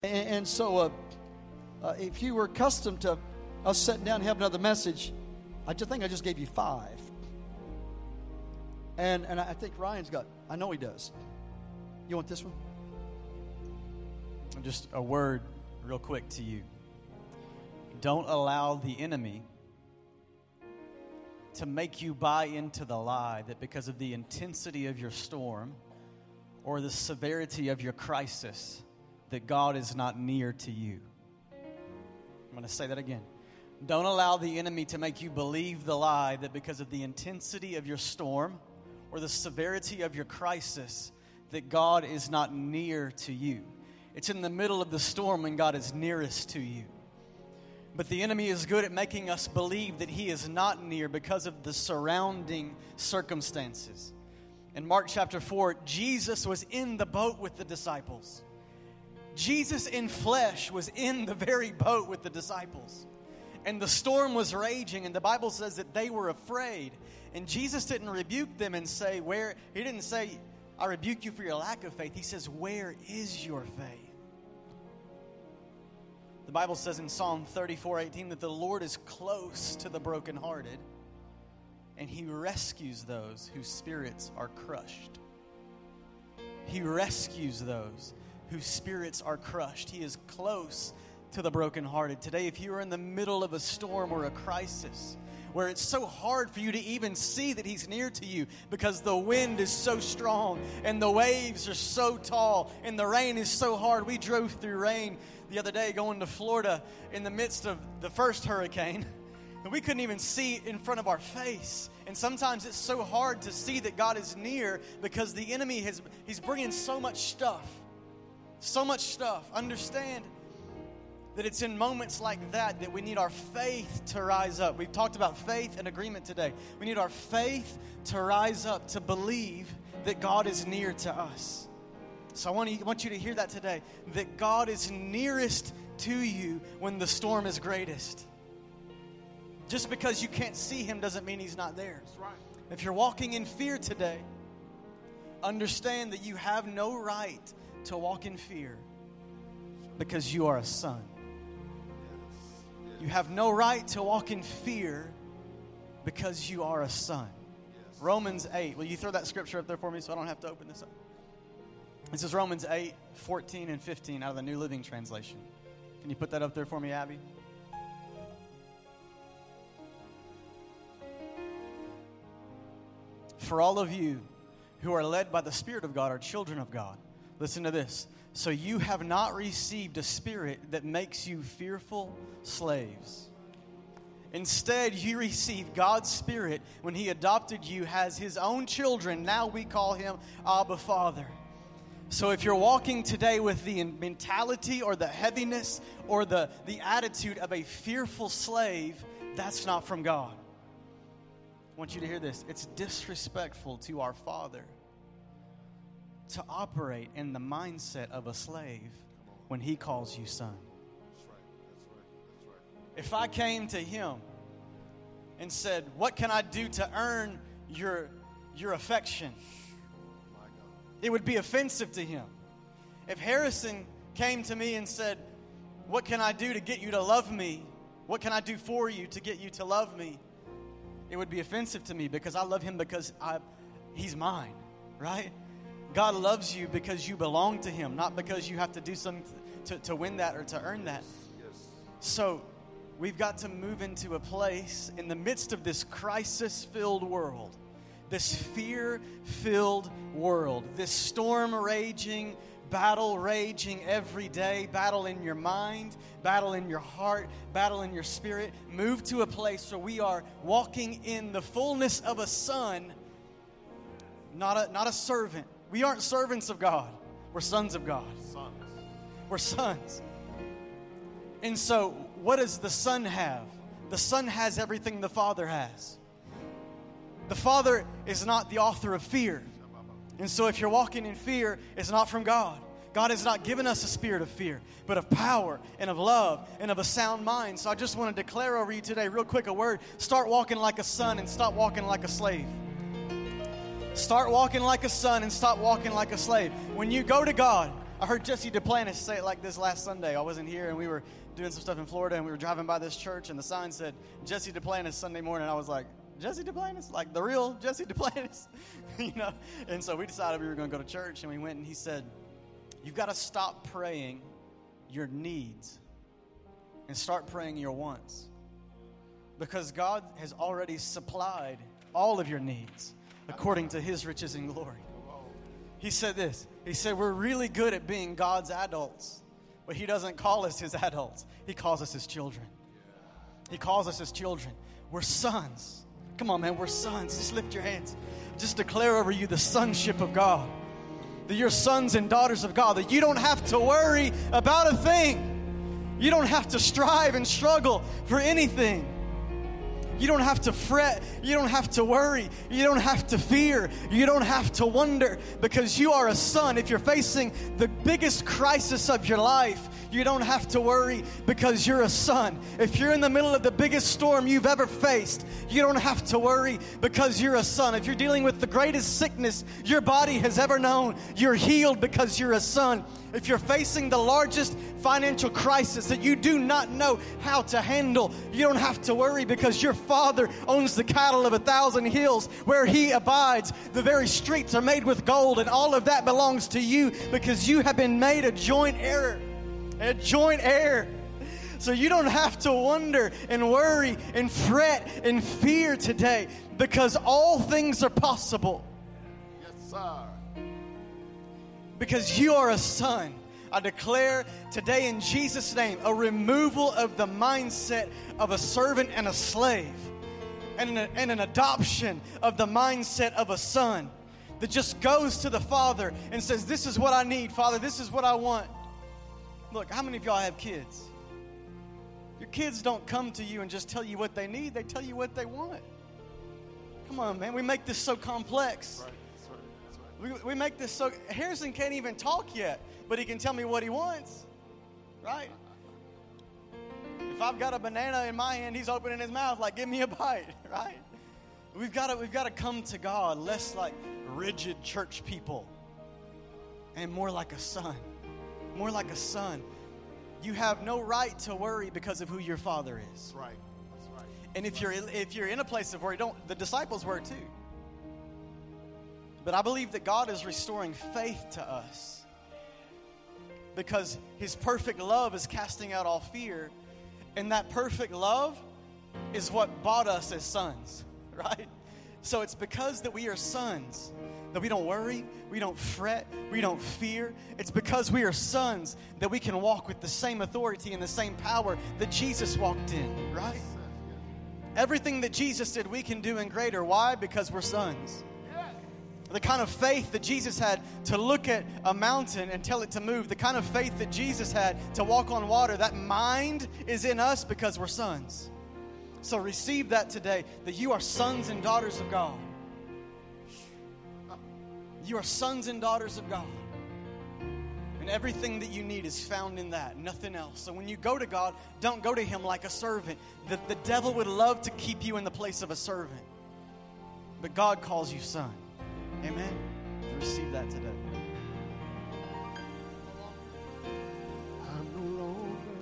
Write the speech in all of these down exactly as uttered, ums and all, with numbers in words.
And, and so uh, uh, if you were accustomed to us sitting down and having another message, I just think I just gave you five. And and I think Ryan's got, I know he does. You want this one? Just a word real quick to you. Don't allow the enemy to make you buy into the lie that because of the intensity of your storm or the severity of your crisis, that God is not near to you. I'm going to say that again. Don't allow the enemy to make you believe the lie that because of the intensity of your storm or the severity of your crisis, that God is not near to you. It's in the middle of the storm when God is nearest to you. But the enemy is good at making us believe that he is not near because of the surrounding circumstances. In Mark chapter four, Jesus was in the boat with the disciples. Jesus in flesh was in the very boat with the disciples. And the storm was raging, and the Bible says that they were afraid. And Jesus didn't rebuke them and say, where, he didn't say, I rebuke you for your lack of faith. He says, where is your faith? The Bible says in Psalm thirty-four eighteen that the Lord is close to the brokenhearted, and he rescues those whose spirits are crushed. He rescues those whose spirits are crushed. He is close to the brokenhearted. Today, if you are in the middle of a storm or a crisis where it's so hard for you to even see that he's near to you because the wind is so strong and the waves are so tall and the rain is so hard. We drove through rain the other day going to Florida in the midst of the first hurricane, and we couldn't even see in front of our face. And sometimes it's so hard to see that God is near because the enemy has he's bringing so much stuff. So much stuff. Understand that it's in moments like that that we need our faith to rise up. We've talked about faith and agreement today. We need our faith to rise up to believe that God is near to us. So I want you, I want you to hear that today, that God is nearest to you when the storm is greatest. Just because you can't see him doesn't mean he's not there. That's right. If you're walking in fear today, understand that you have no right to walk in fear because you are a son. You have no right to walk in fear because you are a son. Romans eight. Will you throw that scripture up there for me so I don't have to open this up? This is Romans eight, fourteen and fifteen out of the New Living Translation. Can you put that up there for me, Abby? For all of you who are led by the Spirit of God are children of God. Listen to this. So you have not received a spirit that makes you fearful slaves. Instead, you received God's Spirit when he adopted you as his own children. Now we call him Abba Father. So if you're walking today with the mentality or the heaviness or the, the attitude of a fearful slave, that's not from God. I want you to hear this. It's disrespectful to our Father to operate in the mindset of a slave when he calls you son. That's right. That's right. That's right. If I came to him and said, what can I do to earn your, your affection? My God. It would be offensive to him. If Harrison came to me and said, what can I do to get you to love me? What can I do for you to get you to love me? It would be offensive to me because I love him because I, he's mine, right? God loves you because you belong to him, not because you have to do something to, to win that or to earn that. Yes. So we've got to move into a place in the midst of this crisis-filled world, this fear-filled world, this storm raging, battle raging every day, battle in your mind, battle in your heart, battle in your spirit. Move to a place where we are walking in the fullness of a son, not a, not a servant. We aren't servants of God. We're sons of God. Sons. We're sons. And so, what does the Son have? The Son has everything the Father has. The Father is not the author of fear. And so if you're walking in fear, it's not from God. God has not given us a spirit of fear, but of power and of love and of a sound mind. So I just want to declare over you today, real quick, a word. Start walking like a son and stop walking like a slave. Start walking like a son and stop walking like a slave. When you go to God, I heard Jesse Duplantis say it like this last Sunday. I wasn't here, and we were doing some stuff in Florida, and we were driving by this church, and the sign said, Jesse Duplantis Sunday morning. I was like, Jesse Duplantis? Like the real Jesse Duplantis? You know? And so we decided we were going to go to church, and we went, and he said, you've got to stop praying your needs and start praying your wants. Because God has already supplied all of your needs according to his riches and glory. He said this. He said, we're really good at being God's adults, but he doesn't call us his adults. He calls us his children. He calls us his children. We're sons. Come on, man, we're sons. Just lift your hands. Just declare over you the sonship of God. That you're sons and daughters of God. That you don't have to worry about a thing. You don't have to strive and struggle for anything. You don't have to fret. You don't have to worry. You don't have to fear. You don't have to wonder, because you are a son. If you're facing the biggest crisis of your life, you don't have to worry, because you're a son. If you're in the middle of the biggest storm you've ever faced, you don't have to worry, because you're a son. If you're dealing with the greatest sickness your body has ever known, you're healed because you're a son. If you're facing the largest financial crisis that you do not know how to handle, you don't have to worry, because your Father owns the cattle of a thousand hills where he abides. The very streets are made with gold, and all of that belongs to you, because you have been made a joint heir, a joint heir. So you don't have to wonder and worry and fret and fear today, because all things are possible. Yes, sir. Because you are a son. I declare today in Jesus' name a removal of the mindset of a servant and a slave, and an, and an adoption of the mindset of a son that just goes to the Father and says, this is what I need, Father, this is what I want. Look, how many of y'all have kids? Your kids don't come to you and just tell you what they need, they tell you what they want. Come on, man, we make this so complex. Right. That's right. That's right. We, we make this so... Harrison can't even talk yet, but he can tell me what he wants, right? If I've got a banana in my hand, he's opening his mouth like, give me a bite, right? We've got to we've got to come to God less like rigid church people and more like a son, more like a son. You have no right to worry because of who your Father is. That's right. That's right. And if you're if you're in a place of worry, don't the disciples were too. But I believe that God is restoring faith to us, because his perfect love is casting out all fear, and that perfect love is what bought us as sons, right? So it's because that we are sons that we don't worry, we don't fret, we don't fear. It's because we are sons that we can walk with the same authority and the same power that Jesus walked in, right? Everything that Jesus did, we can do in greater. Why? Because we're sons. The kind of faith that Jesus had to look at a mountain and tell it to move, the kind of faith that Jesus had to walk on water, that mind is in us because we're sons. So receive that today, that you are sons and daughters of God. You are sons and daughters of God. And everything that you need is found in that, nothing else. So when you go to God, don't go to him like a servant. The, the devil would love to keep you in the place of a servant. But God calls you son. Amen? Receive that today. I'm no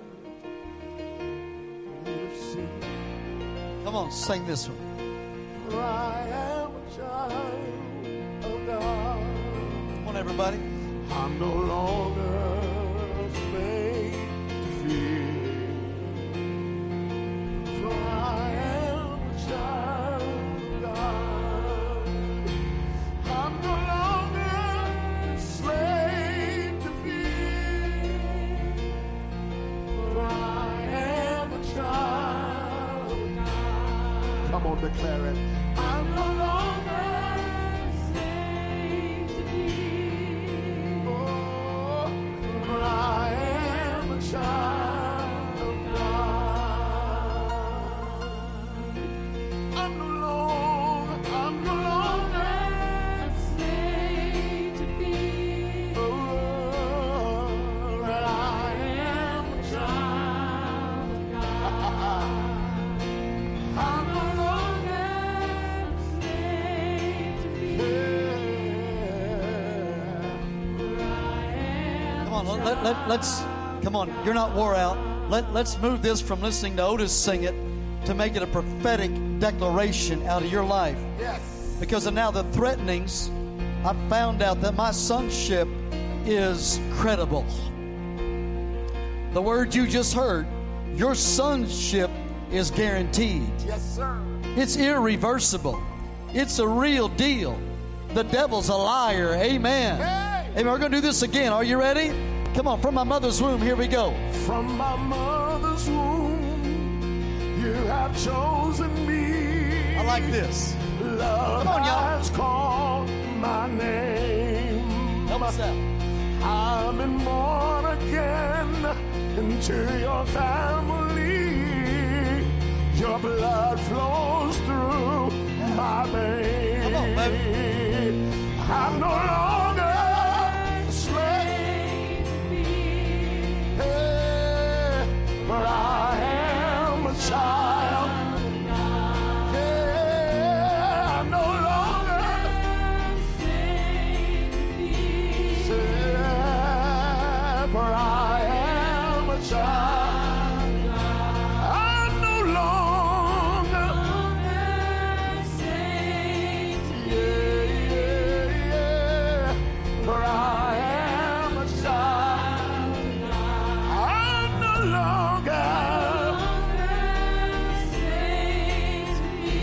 longer sin, Come on, sing this one. for I am a child of God. Come on, everybody. I'm no longer a slave to fear, for I am a child of God. I'm no longer a slave to fear, for I am a child of God. Come on, declare it. I'm no longer a slave to fear, oh, for I am a child of God. I'm no longer, I'm no longer a slave to fear, oh, for I am a child of God. I'm no longer on, let, let, let's, come on, you're not wore out. Let, let's move this from listening to Otis sing it to make it a prophetic declaration out of your life. Yes. Because of now the threatenings, I found out that my sonship is credible. The word you just heard, your sonship is guaranteed. Yes, sir. It's irreversible. It's a real deal. The devil's a liar. Amen. Hey. Amen. We're going to do this again. Are you ready? Come on, from my mother's womb, here we go. From my mother's womb, you have chosen me. I like this. Love Come on, y'all. has called my name. Help us out. I've been born again into your family. Your blood flows through my veins. Come on, baby. I'm no longer a slave to me, hey, but I am a child. Yeah, I'm no longer a slave to me, yeah, but I am a child. I'm no longer a slave to me. For I am a child. I'm no longer a slave to me.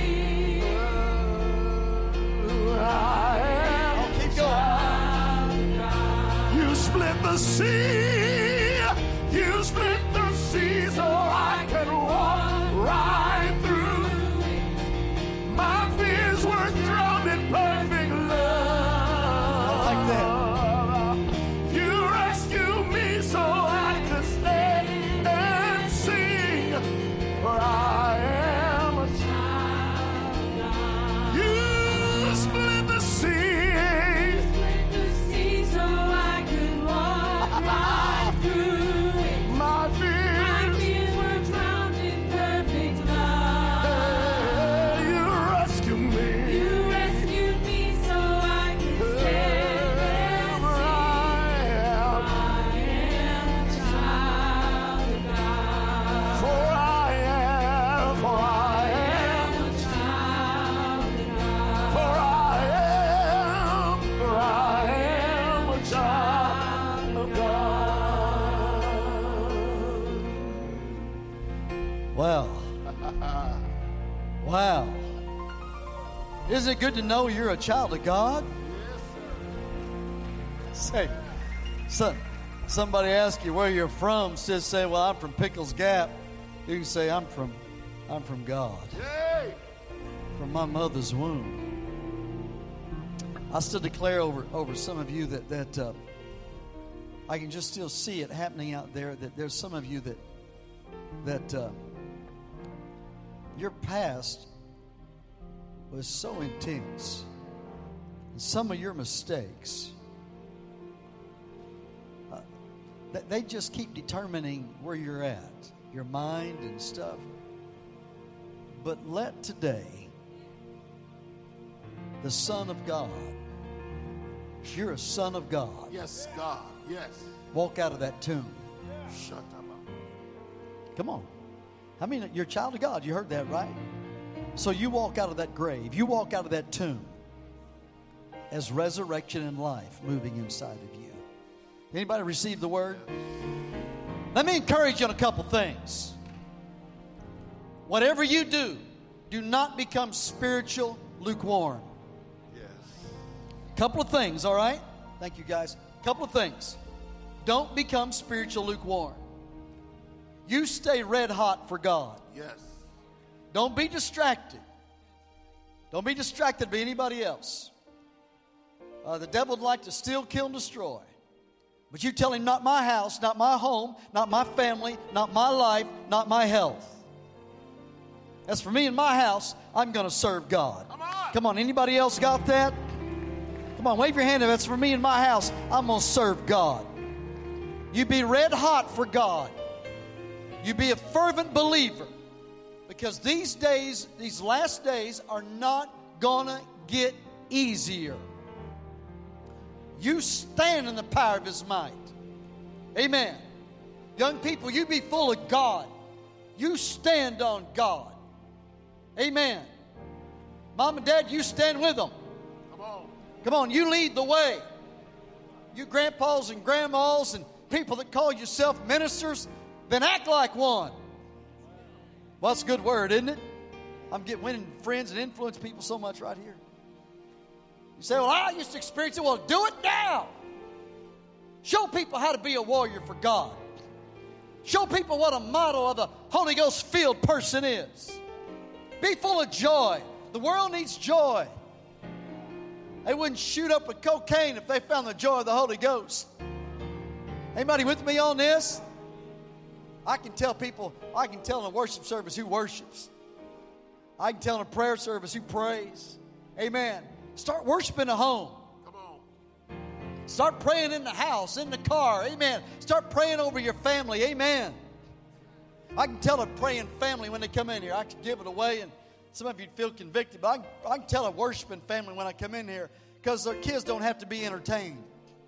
I am Oh, keep a child. You split the sea. You split the sea so I can walk right through. My fears were drowned in perfect love. I like that. You rescued me so I could stay and sing. For I am a child. You split the sea. Split the sea so I could walk right through it. My fears, my fears were drowned in perfect love. You rescued me. You rescued me so I could stay and sing. I am a child of God. For I am, for I am a child of God. For I am, for I am a child of God. Wow. Wow. Isn't it good to know you're a child of God? Say, son, somebody asks you where you're from, instead of saying, well, I'm from Pickles Gap, you can say, I'm from, I'm from God, Yay! from my mother's womb. I still declare over, over some of you that, that uh, I can just still see it happening out there, that there's some of you that, that uh, your past was so intense. And some of your mistakes, uh, that they just keep determining where you're at, your mind and stuff. But let today, the Son of God, you're a son of God, Yes, God. Yes. walk out of that tomb. Shut up. Come on. I mean, you're a child of God. You heard that, right? So you walk out of that grave. You walk out of that tomb as resurrection and life moving inside of you. Anybody receive the word? Let me encourage you on a couple things. Whatever you do, do not become spiritual lukewarm. Yes. Couple of things, all right? Thank you, guys. Couple of things. Don't become spiritual lukewarm. You stay red hot for God. Yes. Don't be distracted. Don't be distracted by anybody else. Uh, the devil would like to steal, kill, and destroy. But you tell him, not my house, not my home, not my family, not my life, not my health. As for me and my house, I'm going to serve God. Come on. Come on, anybody else got that? Come on, wave your hand if that's for me and my house. I'm going to serve God. You be red hot for God. You be a fervent believer. Because these days, these last days are not going to get easier. You stand in the power of His might. Amen. Young people, you be full of God. You stand on God. Amen. Mom and Dad, you stand with them. Come on. Come on, you lead the way. You grandpas and grandmas and people that call yourself ministers, then act like one. Well, that's a good word, isn't it? I'm getting winning friends and influence people so much right here. You say, well, I used to experience it. Well, do it now. Show people how to be a warrior for God. Show people what a model of a Holy Ghost-filled person is. Be full of joy. The world needs joy. They wouldn't shoot up with cocaine if they found the joy of the Holy Ghost. Anybody with me on this? I can tell people, I can tell in a worship service who worships. I can tell in a prayer service who prays. Amen. Start worshiping at home. Come on. Start praying in the house, in the car. Amen. Start praying over your family. Amen. I can tell a praying family when they come in here. I can give it away, and some of you feel convicted, but I can, I can tell a worshiping family when I come in here because their kids don't have to be entertained.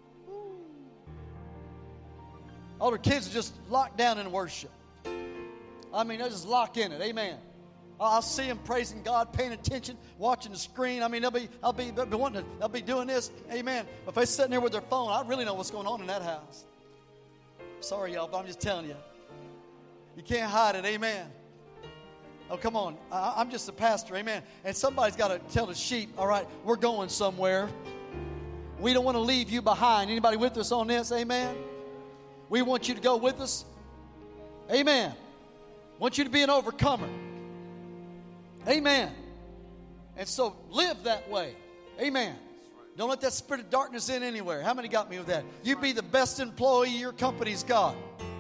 All their kids are just locked down in worship. I mean, they just lock in it. Amen. I'll see them praising God, paying attention, watching the screen. I mean, they'll be, I'll be, they'll be wanting to, they'll be doing this. Amen. But if they're sitting there with their phone, I really know what's going on in that house. Sorry, y'all, but I'm just telling you. You can't hide it. Amen. Oh, come on. I, I'm just a pastor. Amen. And somebody's got to tell the sheep, all right, we're going somewhere. We don't want to leave you behind. Anybody with us on this? Amen. We want you to go with us. Amen. Want you to be an overcomer. Amen. And so live that way. Amen. Don't let that spirit of darkness in anywhere. How many got me with that? You be the best employee your company's got.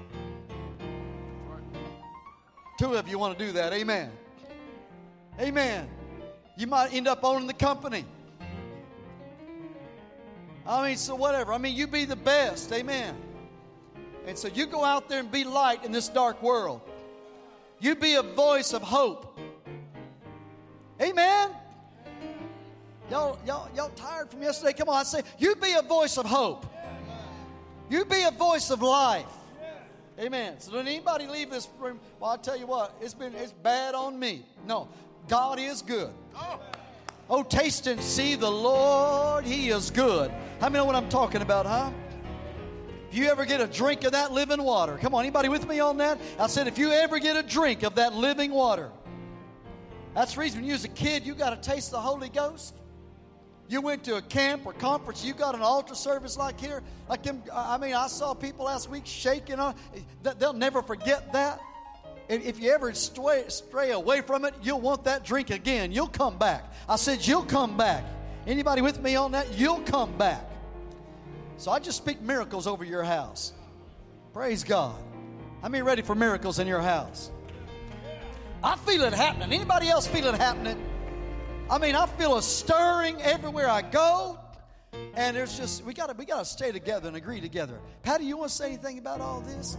Two of you want to do that. Amen. Amen. You might end up owning the company. I mean, so whatever. I mean, you be the best. Amen. And so you go out there and be light in this dark world. You be a voice of hope. Amen. Y'all, y'all, y'all tired from yesterday? Come on, I say, you be a voice of hope. You be a voice of life. Amen. So don't anybody leave this room. Well, I'll tell you what, it's been it's bad on me. No, God is good. Oh, taste and see the Lord, He is good. How many know what I'm talking about, huh? If you ever get a drink of that living water, come on, anybody with me on that? I said, if you ever get a drink of that living water, that's the reason when you was a kid, you got to taste the Holy Ghost. You went to a camp or conference, you got an altar service like here. Like them, I mean, I saw people last week shaking on. They'll never forget that. If you ever stray, stray away from it, you'll want that drink again. You'll come back. I said, you'll come back. Anybody with me on that? You'll come back. So I just speak miracles over your house. Praise God. How many ready for miracles in your house? I feel it happening. Anybody else feel it happening? I mean, I feel a stirring everywhere I go. And there's just, we got to we got to stay together and agree together. Patty, you want to say anything about all this?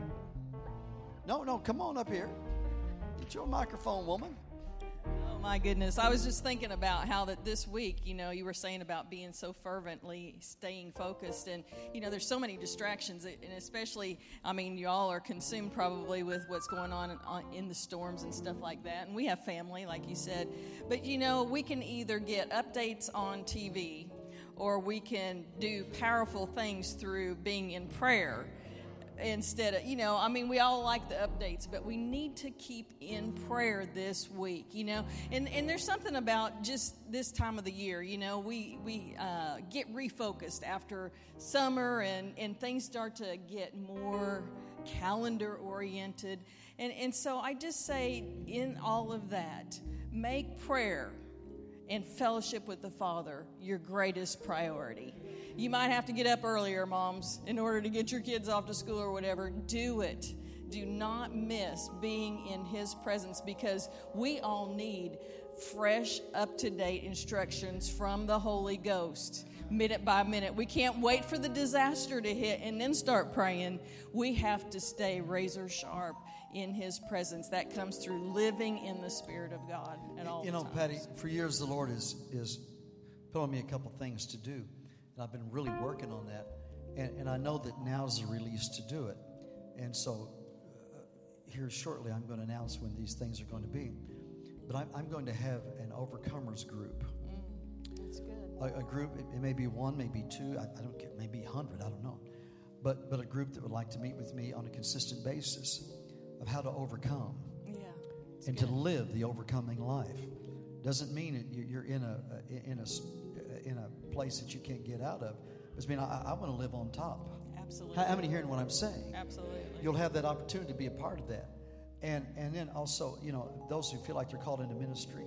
No, no, come on up here. Get your microphone, woman. Oh, my goodness. I was just thinking about how that this week, you know, you were saying about being so fervently staying focused. And, you know, there's so many distractions. And especially, I mean, you all are consumed probably with what's going on in, in the storms and stuff like that. And we have family, like you said. But, you know, we can either get updates on T V or we can do powerful things through being in prayer. Instead of, you know, I mean, we all like the updates, but we need to keep in prayer this week, you know. And and there's something about just this time of the year, you know, we we uh, get refocused after summer and, and things start to get more calendar oriented. And, and so I just say in all of that, make prayer and fellowship with the Father your greatest priority. You might have to get up earlier, moms, in order to get your kids off to school or whatever. Do it. Do not miss being in His presence, because we all need fresh, up-to-date instructions from the Holy Ghost, minute by minute. We can't wait for the disaster to hit and then start praying. We have to stay razor sharp in His presence. That comes through living in the Spirit of God at all times. You know, Patty, for years the Lord is is put on me a couple things to do. And I've been really working on that. And, and I know that now's the release to do it. And so uh, here shortly I'm going to announce when these things are going to be. But I'm, I'm going to have an overcomers group. Mm, that's good. A, a group, it, it may be one, maybe two, I, I don't care, maybe a hundred, I don't know. But, but a group that would like to meet with me on a consistent basis of how to overcome. Yeah. And good. to live the overcoming life. Doesn't mean it, you're in a in a in a place that you can't get out of. It means I, I want to live on top. Absolutely. How, how many hearing what I'm saying? Absolutely. You'll have that opportunity to be a part of that, and and then also, you know, those who feel like they're called into ministry,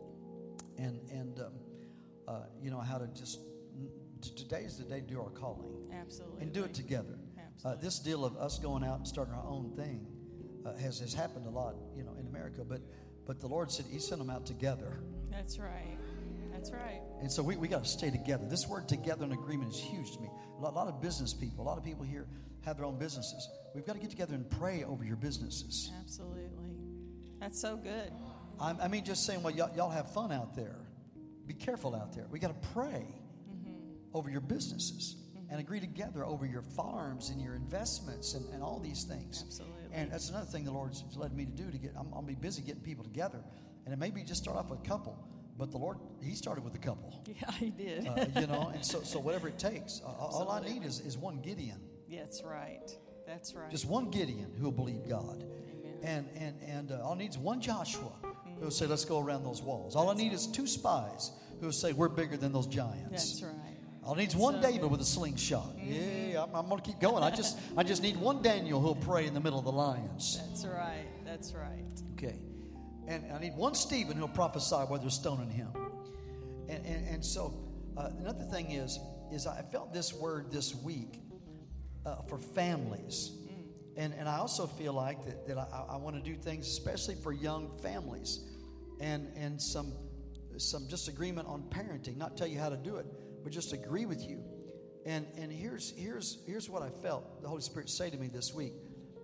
and and um, uh, you know how to just today is the day to do our calling. Absolutely. And do it together. Uh, this deal of us going out and starting our own thing uh, has has happened a lot, you know, in America, but. But the Lord said He sent them out together. That's right. That's right. And so we, we got to stay together. This word together in agreement is huge to me. A lot, a lot of business people, a lot of people here have their own businesses. We've got to get together and pray over your businesses. Absolutely. That's so good. I, I mean, just saying, well, y'all, y'all have fun out there. Be careful out there. We got to pray mm-hmm. over your businesses mm-hmm. and agree together over your farms and your investments and, and all these things. Absolutely. And that's another thing the Lord's led me to do. To get, I'm, I'll be busy getting people together, and it may be just start off with a couple, but the Lord, He started with a couple. Yeah, He did. uh, you know, and so so whatever it takes. Uh, all I need is, is one Gideon. That's right. That's right. Just one Gideon who will believe God. Amen. And and and uh, all I need is one Joshua mm-hmm. who will say, "Let's go around those walls." All that's I need right. is two spies who will say, "We're bigger than those giants." That's right. All I need is one so David good. with a slingshot. Mm-hmm. Yeah, I'm, I'm going to keep going. I just I just need one Daniel who'll pray in the middle of the lions. That's right. That's right. Okay. And I need one Stephen who'll prophesy while they're stoning him. And and, and so uh, another thing is, is I felt this word this week uh, for families. Mm. And and I also feel like that, that I, I want to do things especially for young families. And and some some disagreement on parenting. Not tell you how to do it, but just agree with you. And and here's here's here's what I felt the Holy Spirit say to me this week.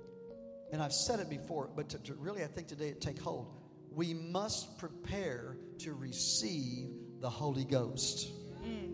And I've said it before, but to, to really I think today it take hold. We must prepare to receive the Holy Ghost. Mm.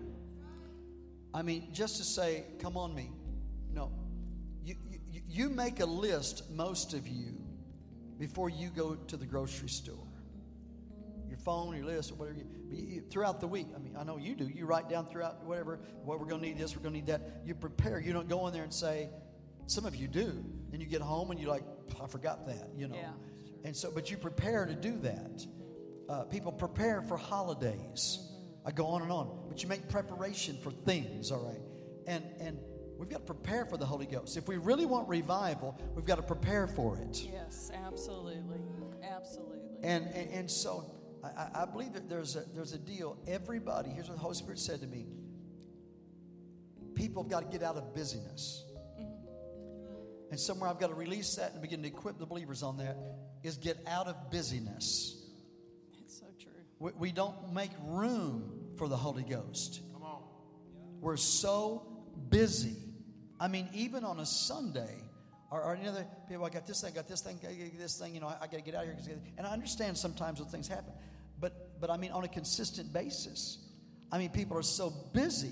I mean, just to say, come on me. No. You, you you make a list, most of you, before you go to the grocery store. Your phone, your list, or whatever. You, you, throughout the week, I mean, I know you do. You write down throughout whatever, what we're going to need this, we're going to need that. You prepare. You don't go in there and say, some of you do. And you get home and you're like, I forgot that, you know. Yeah, sure. And so, but you prepare to do that. Uh, people prepare for holidays. Mm-hmm. I go on and on. But you make preparation for things, all right? And and we've got to prepare for the Holy Ghost. If we really want revival, we've got to prepare for it. Yes, absolutely. Absolutely. And and, and so I, I believe that there's a there's a deal. Everybody, here's what the Holy Spirit said to me. People have got to get out of busyness. Mm-hmm. And somewhere I've got to release that and begin to equip the believers on that is get out of busyness. It's so true. We, we don't make room for the Holy Ghost. Come on. We're so busy. I mean, even on a Sunday, or, or any other people, I got this thing, I got this thing, I got this thing, you know, I, I got to get out of here. And I understand sometimes when things happen. But, but I mean, on a consistent basis, I mean, people are so busy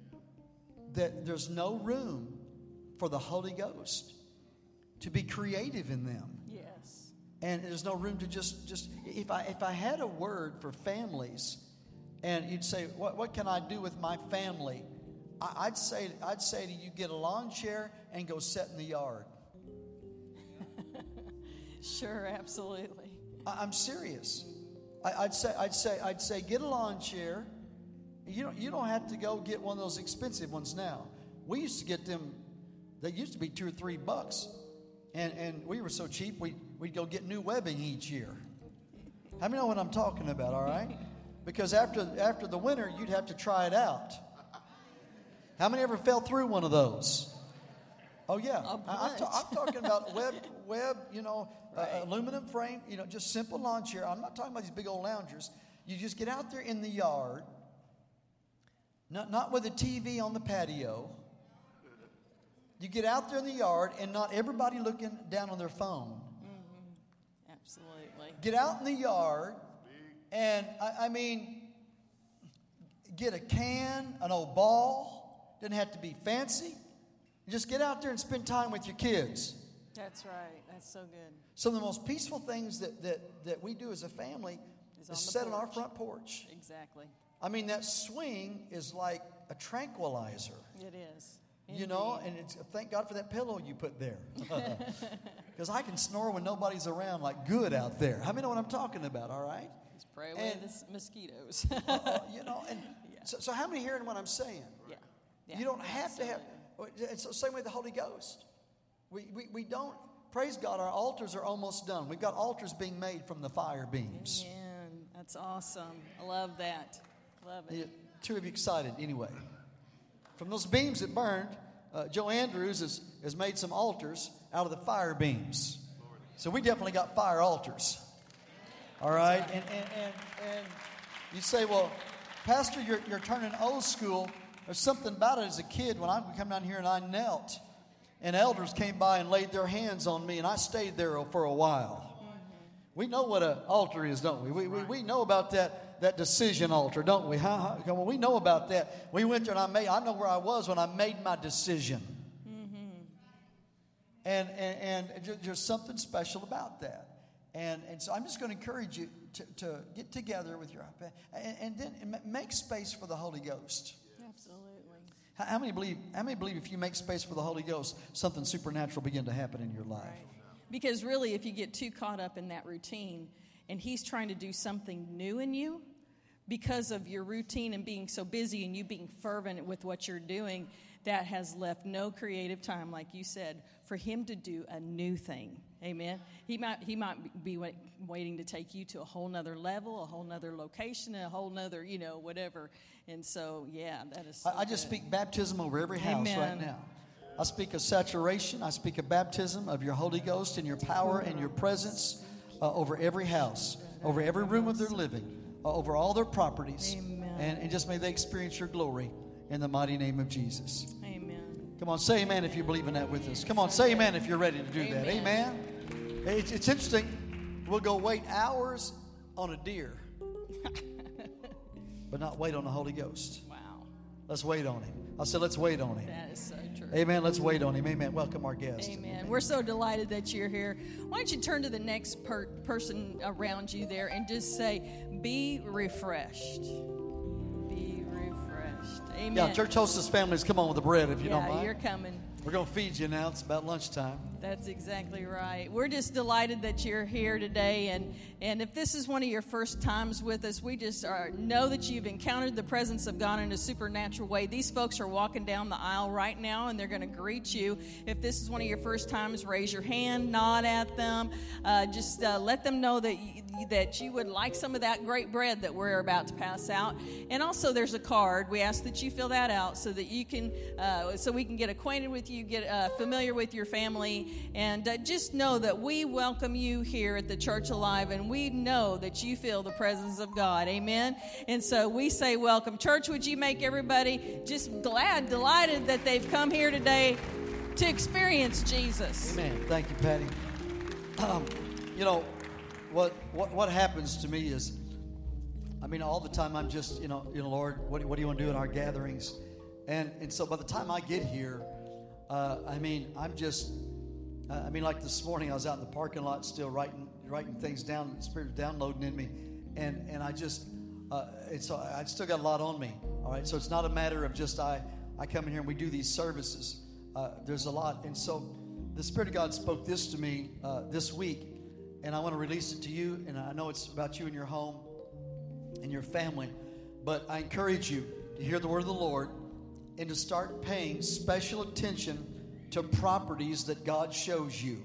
that there's no room for the Holy Ghost to be creative in them. Yes. And there's no room to just, just if I if I had a word for families, and you'd say, what what can I do with my family? I, I'd say I'd say to you, get a lawn chair and go sit in the yard. Sure, absolutely. I, I'm serious. I, I'd say I'd say I'd say get a lawn chair. You don't you don't have to go get one of those expensive ones now. We used to get them. They used to be two or three bucks. And and we were so cheap, we, we'd go get new webbing each year. How many know what I'm talking about, all right? Because after after the winter, you'd have to try it out. How many ever fell through one of those? Oh, yeah. I, I'm, ta- I'm talking about web, web, you know, uh, right. aluminum frame, you know, just simple lawn chair. I'm not talking about these big old loungers. You just get out there in the yard, not, not with a T V on the patio. You get out there in the yard and not everybody looking down on their phone. Mm-hmm. Absolutely. Get out in the yard and, I, I mean, get a can, an old ball, Doesn't have to be fancy. Just get out there and spend time with your kids. That's right. That's so good. Some of the most peaceful things that, that, that we do as a family Is is on the sit on our porch. front porch. Exactly. I mean, that swing is like a tranquilizer. It is. You know, Indeed. and it's, thank God for that pillow you put there. Because I can snore when nobody's around like good out there. How many know what I'm talking about, all right? Just pray away and- the s- mosquitoes. Uh, you know, and Yeah. so, so how many hearing what I'm saying? yeah. yeah. You don't have to have, Absolutely. it's the same way with the Holy Ghost. We, we, we don't, praise God, our altars are almost done. We've got altars being made from the fire beams. Amen. That's awesome. I love that. Love it. Yeah, two of you excited anyway. From those beams that burned, uh, Joe Andrews has, has made some altars out of the fire beams. So we definitely got fire altars. All right? And, and, and, and you say, well, Pastor, you're, you're turning old school. There's something about it as a kid when I would come down here and I knelt. And elders came by and laid their hands on me, and I stayed there for a while. We know what an altar is, don't we? We, we, we know about that, that decision altar, don't we? How, how, come on, we know about that. We went there and I made, I know where I was when I made my decision. Mm-hmm. And, and, and just, just something special about that. And, and so I'm just going to encourage you to, to get together with your, and, and then make space for the Holy Ghost. Absolutely. How, how many believe, how many believe if you make space for the Holy Ghost, something supernatural begin to happen in your life? Right. Because really, if you get too caught up in that routine and he's trying to do something new in you because of your routine and being so busy and you being fervent with what you're doing, that has left no creative time, like you said, for him to do a new thing. Amen. He might he might be wait, waiting to take you to a whole nother level, a whole nother location, a whole nother, you know, whatever. And so, yeah, that is so I, I just good. speak baptism over every house Amen. right now. I speak a saturation. I speak a baptism of your Holy Ghost and your power and your presence uh, over every house, over every room of their living, uh, over all their properties. Amen. And, and just may they experience your glory in the mighty name of Jesus. Amen. Come on, say amen if you believe in that with us. Come on, say amen if you're ready to do that. Amen. Amen. It's, it's interesting. We'll go wait hours on a deer, but not wait on the Holy Ghost. Wow. Let's wait on him. I said, let's wait on him. That is so true. Amen. Let's wait on him. Amen. Welcome our guest. Amen. We're so delighted that you're here. Why don't you turn to the next per- person around you there and just say, be refreshed. Be refreshed. Amen. Yeah, church hostess families, come on with the bread if you yeah, don't mind. you're coming. We're going to feed you now. It's about lunchtime. That's exactly right. We're just delighted that you're here today. And, and if this is one of your first times with us, we just are, know that you've encountered the presence of God in a supernatural way. These folks are walking down the aisle right now, and they're going to greet you. If this is one of your first times, raise your hand, nod at them. Uh, just uh, let them know that you, that you would like some of that great bread that we're about to pass out. And also there's a card. We ask that you fill that out so that you can, uh, so we can get acquainted with you, get uh, familiar with your family. And uh, just know that we welcome you here at the Church Alive, and we know that you feel the presence of God. Amen. And so we say welcome. Church, would you make everybody just glad, delighted that they've come here today to experience Jesus? Amen. Thank you, Patty. Um, you know, what, what what happens to me is, I mean, all the time I'm just, you know, you know, Lord, what, what do you want to do in our gatherings? And and so by the time I get here, uh, I mean, I'm just, uh, I mean, like this morning, I was out in the parking lot still writing writing things down, the Spirit downloading in me, and and I just, uh, it's I still got a lot on me. All right, so it's not a matter of just I I come in here and we do these services. Uh, there's a lot, and so the Spirit of God spoke this to me uh, this week, and I want to release it to you. And I know it's about you and your home and your family, but I encourage you to hear the word of the Lord and to start paying special attention to properties that God shows you.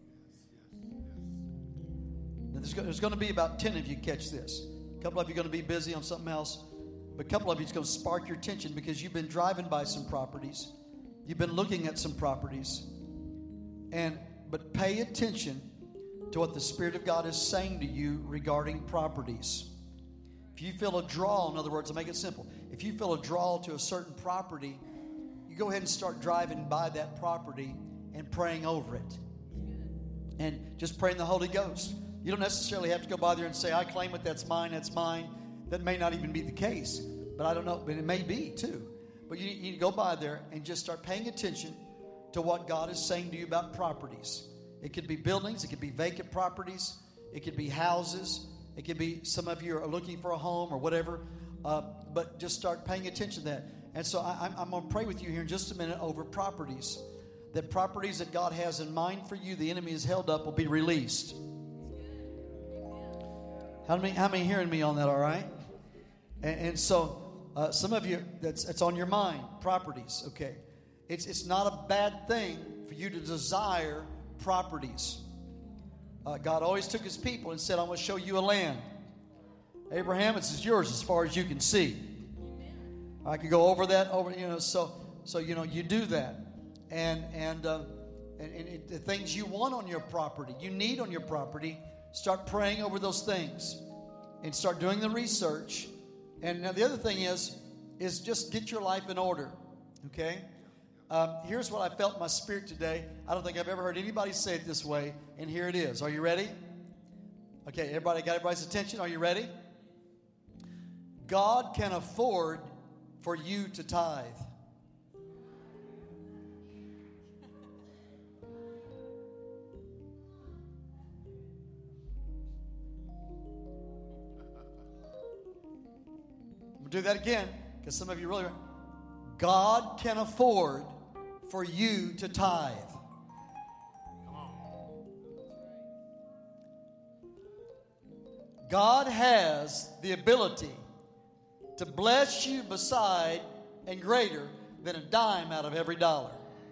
Now, there's, there's going to be about ten of you catch this. A couple of you are going to be busy on something else, but a couple of you it's going to spark your attention because you've been driving by some properties. You've been looking at some properties. And but pay attention to what the Spirit of God is saying to you regarding properties. If you feel a draw, in other words, I'll make it simple. If you feel a draw to a certain property, you go ahead and start driving by that property and praying over it. And just praying the Holy Ghost. You don't necessarily have to go by there and say, I claim it, that's mine, that's mine. That may not even be the case. But I don't know, but it may be too. But you, you need to go by there and just start paying attention to what God is saying to you about properties. It could be buildings. It could be vacant properties. It could be houses. It could be some of you are looking for a home or whatever. Uh, but just start paying attention to that. And so I, I'm, I'm going to pray with you here in just a minute over properties. That properties that God has in mind for you, the enemy has held up, will be released. How many, how many hearing me on that, all right? And, and so uh, some of you, that's it's on your mind, properties, okay? It's, it's not a bad thing for you to desire properties. Uh, God always took his people and said, I'm going to show you a land. Abraham, it's yours as far as you can see. I could go over that, over, you know, so, so you know, you do that. And and, uh, and, and it, the things you want on your property, you need on your property, start praying over those things and start doing the research. And now the other thing is, is just get your life in order, okay? Um, here's what I felt in my spirit today. I don't think I've ever heard anybody say it this way, and here it is. Are you ready? Okay, everybody got everybody's attention? Are you ready? God can afford for you to tithe. Do that again, because some of you really, God can afford for you to tithe. Come on. God has the ability to bless you beside and greater than a dime out of every dollar.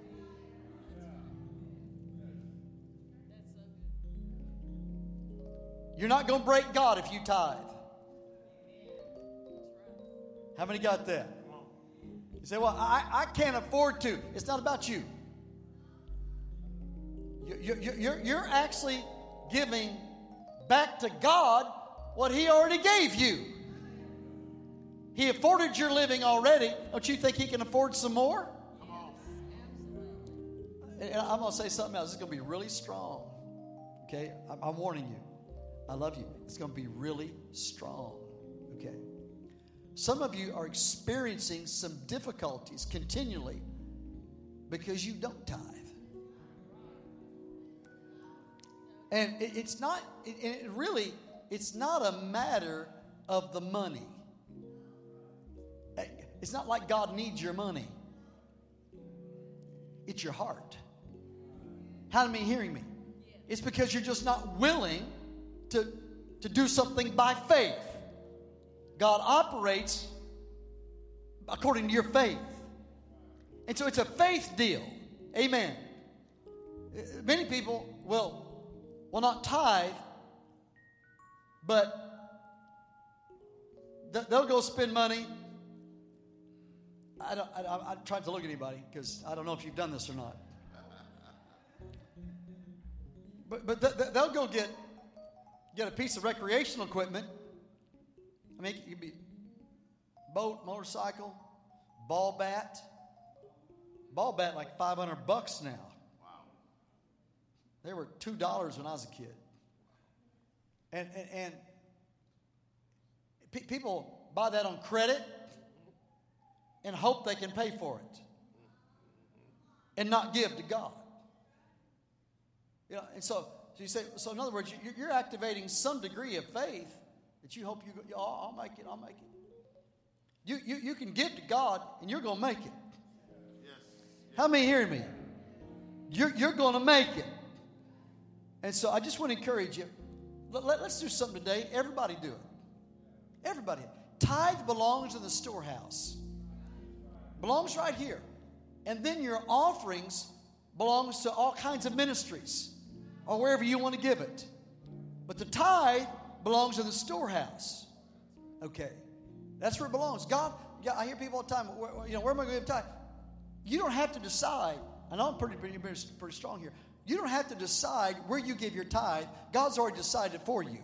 You're not going to break God if you tithe. How many got that? You say, well, I, I can't afford to. It's not about you. You, you, you're, you're actually giving back to God what he already gave you. He afforded your living already. Don't you think he can afford some more? And I'm going to say something else. It's going to be really strong. Okay? I'm, I'm warning you. I love you. It's going to be really strong. Okay? Some of you are experiencing some difficulties continually because you don't tithe. And it, it's not, it, it really, it's not a matter of the money. It's not like God needs your money. It's your heart. How many hearing me? It's because you're just not willing to, to do something by faith. God operates according to your faith. And so it's a faith deal. Amen. Many people will, will not tithe, but they'll go spend money. I don't, I, I'm trying to look at anybody because I don't know if you've done this or not. But, but they'll go get, get a piece of recreational equipment. I mean, it could be boat, motorcycle, ball bat. Ball bat like five hundred bucks now. Wow. They were two dollars when I was a kid. And, and, and pe- people buy that on credit and hope they can pay for it and not give to God. You know, and so, so you say, so in other words, you're, you're activating some degree of faith that you hope you go, oh, I'll make it, I'll make it. You, you, you can give to God and you're going to make it. Yes. How many hearing me? You're, you're going to make it. And so I just want to encourage you. Let, let, let's do something today. Everybody do it. Everybody. Tithe belongs in the storehouse. Belongs right here. And then your offerings belongs to all kinds of ministries or wherever you want to give it. But the tithe belongs in the storehouse. Okay. That's where it belongs. God, yeah, I hear people all the time, where, you know, where am I going to give tithe? You don't have to decide. I know I'm pretty, pretty, pretty strong here. You don't have to decide where you give your tithe. God's already decided for you.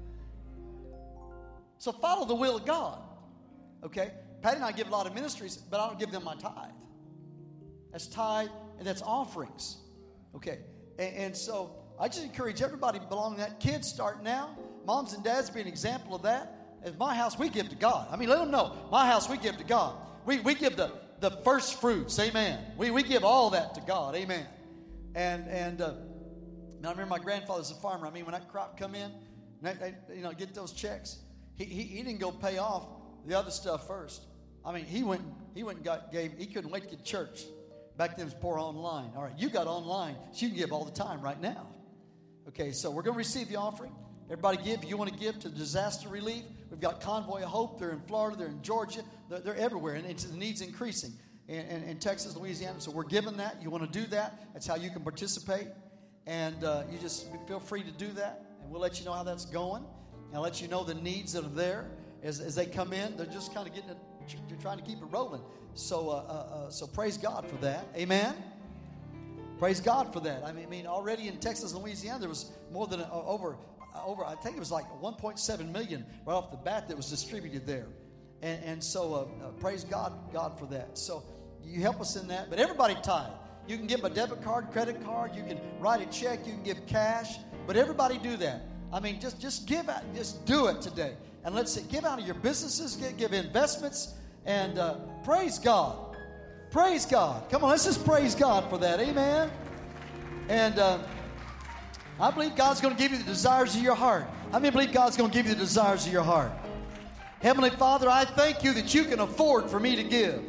So follow the will of God. Okay? Patty and I give a lot of ministries, but I don't give them my tithe. That's tithe and that's offerings. Okay? And, and so I just encourage everybody to belong to that. Kids, start now. Moms and dads be an example of that. At my house, we give to God. I mean, let them know. My house, we give to God. We we give the the first fruits. Amen. We, we give all that to God. Amen. And, and uh, I remember my grandfather's a farmer. I mean, when that crop come in, they, they, you know, get those checks, he, he, he didn't go pay off the other stuff first. I mean, he went, he went and got, gave, he couldn't wait to get to church. Back then it was poor online. All right, you got online, so you can give all the time right now. Okay, so we're going to receive the offering. Everybody give. If you want to give to disaster relief, we've got Convoy of Hope. They're in Florida. They're in Georgia. They're, they're everywhere, and it's, the need's increasing. In, in, in Texas, Louisiana. So we're giving that. You want to do that. That's how you can participate. And uh, you just feel free to do that. And we'll let you know how that's going. And I'll let you know the needs that are there. As, as they come in, they're just kind of getting it, they're trying to keep it rolling. So, uh, uh, uh, so praise God for that. Amen. Praise God for that. I mean, I mean, already in Texas, Louisiana, there was more than uh, over, uh, over. I think it was like one point seven million right off the bat that was distributed there, and, and so uh, uh, praise God, God for that. So you help us in that. But everybody tithe. You can give a debit card, credit card. You can write a check. You can give cash. But everybody do that. I mean, just just give out. Just do it today. And let's say, give out of your businesses. Give, give investments. And uh, praise God. Praise God. Come on, let's just praise God for that. Amen. And uh, I believe God's going to give you the desires of your heart. How many believe God's going to give you the desires of your heart? Heavenly Father, I thank you that you can afford for me to give.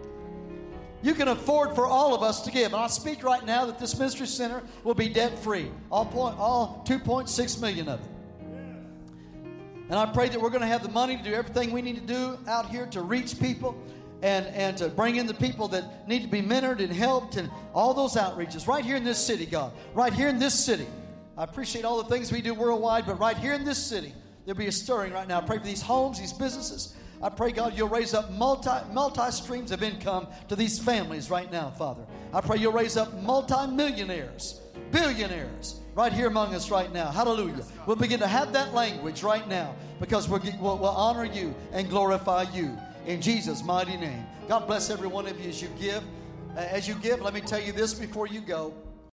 You can afford for all of us to give. And I speak right now that this ministry center will be debt-free. All, point, all two point six million of it. And I pray that we're going to have the money to do everything we need to do out here to reach people and, and to bring in the people that need to be mentored and helped and all those outreaches right here in this city, God. Right here in this city. I appreciate all the things we do worldwide, but right here in this city, there'll be a stirring right now. I pray for these homes, these businesses. I pray, God, you'll raise up multi, multi streams of income to these families right now, Father. I pray you'll raise up multi-millionaires, billionaires, right here among us right now. Hallelujah. We'll begin to have that language right now because we'll, we'll, we'll honor you and glorify you in Jesus' mighty name. God bless every one of you as you give. As you give, let me tell you this before you go.